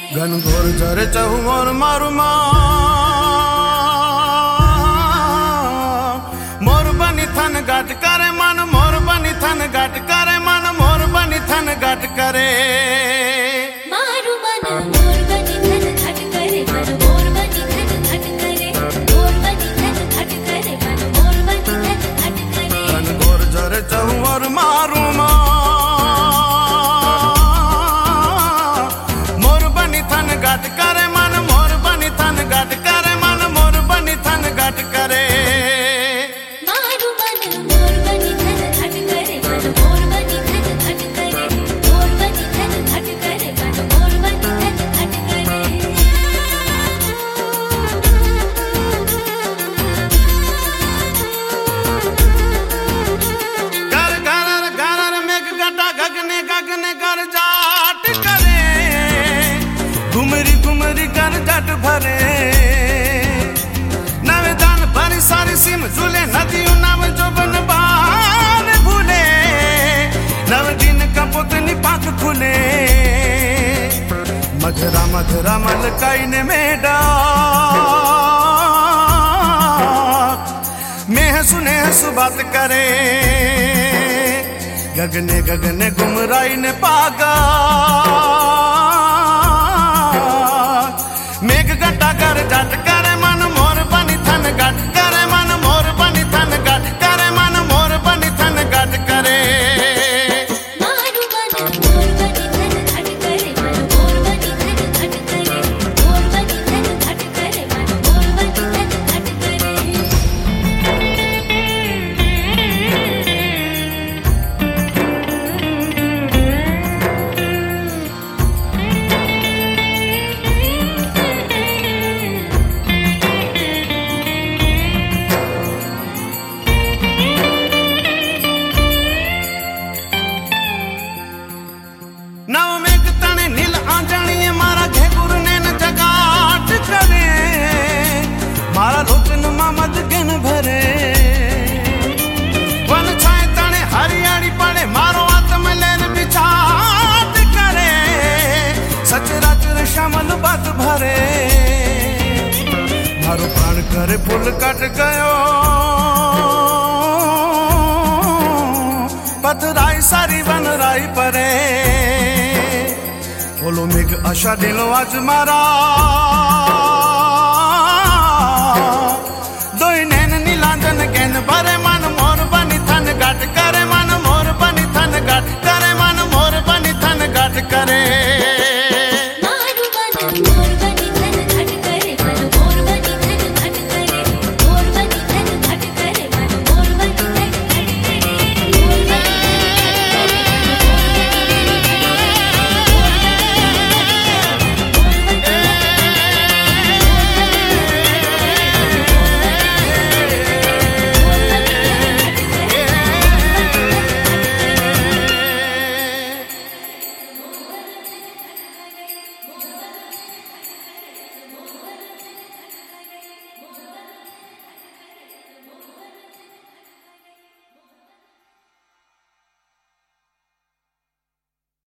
घनघोर झरे चहु और मारू मोर बनी थन गाट करे मन, मोर बनी थन गाट करे मन, मोर बनी थन गाट करे मारू मन, मोर बनी थन घट करे मन, मोर बनी थन घट करे, मोर बनी थन घट करे मन, मोर बनी थन घट करे। घनघोर झरे चहु और मारू मोर बनी थन गाट करे मन, मोर बनी थन गाट करे मन, मोर बनी थन गाट करे मारू मन, मोर बनी थन घट करे मन, मोर बनी थन घट करे, मोर बनी थन घट करे मन, मोर बनी थन घट करे। घर घर घर मेघ गटा गगने गगने कर जाट करे, घुमरी घुमरी कर जाट भरे नवे दान भरी सारी सिम झूले नदियों नाम जो बन बार भूले नव दिन का पुतनी पाक खुले मधुरा मधुरा मलकाई ने मेडा मैं सुने सुबात करे गगने गगने गुमराई ने पागा मेघ गटा कर जाट करे मन, मोर बनी थन गाट करे मन, मोर बनी थन गाट करे मन, मोर बनी थन गाट करे मारू मन, मोर बनी थन घट करे मन, मोर बनी थन घट करे, मोर बनी थन घट करे मन, मोर बनी थन घट करे। नव मेघ तने नील आंजणीए मारा घेगुर ने न जगाट करे मारा लोचन मामद गन भरे वन छाए तने हरियाली पड़े मारो आत्म लेन बिछाट करे सचराचर श्यामल बात भरे मारो प्राण करे फूल कट गयो पथराई सारी वनराई परे बोलो मेघ आशा दिलो आज मारा